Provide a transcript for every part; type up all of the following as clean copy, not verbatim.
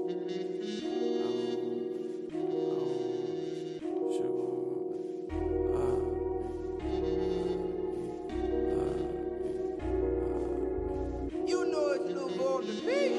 You know it's Lil Bo on the beat.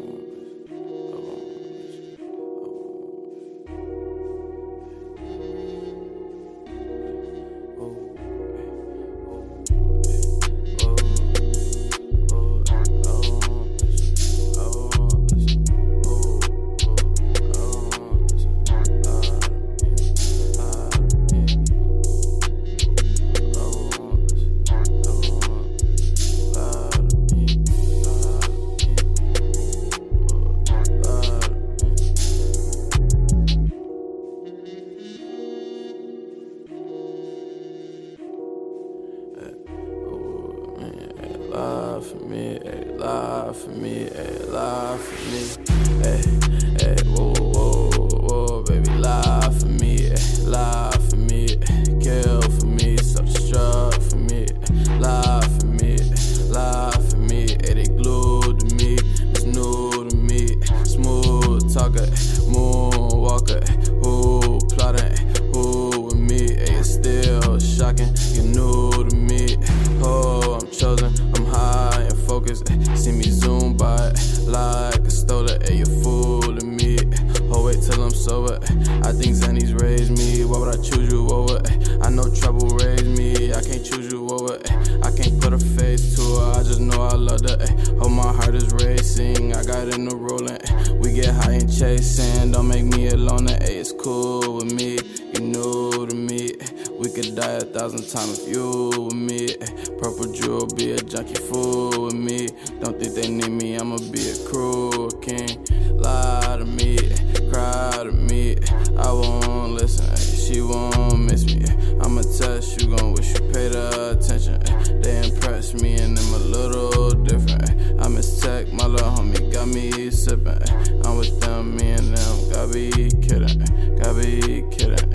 Lie for me, ay, lie for me, ay, lie for me, ay, ay, whoa, whoa, whoa, baby, lie for me, ay, lie for me, ay, kill for me, self-destruct for me, ay, lie for me, ay, lie for me, ay, they glued to me, it's new to me, smooth talker, moonwalker, who plotting, who with me, ay, it's still shocking, you're new to me, oh, I'm chosen, I'm high and focused, see me zoom by like a stolen, you fooling me, oh wait till I'm sober, I think Xannies raised me, why would I choose you over, I know trouble raised me, I can't choose you over, I can't put a face to her, I just know I love her, oh my heart is racing, I got in the rolling, we get high and chasing, don't make me a loner, it's cool with me, you new to me, we could die 1,000 times if you with me, purple jewel be a junkie fool with me, don't think they need me, I'ma be a cruel king, lie to me, cry to me, I won't listen, she won't miss me, I'ma test you, gon' wish you paid attention, they impress me and them a little different, I miss tech, my little homie got me sippin', I'm with them, me and them, gotta be kidding,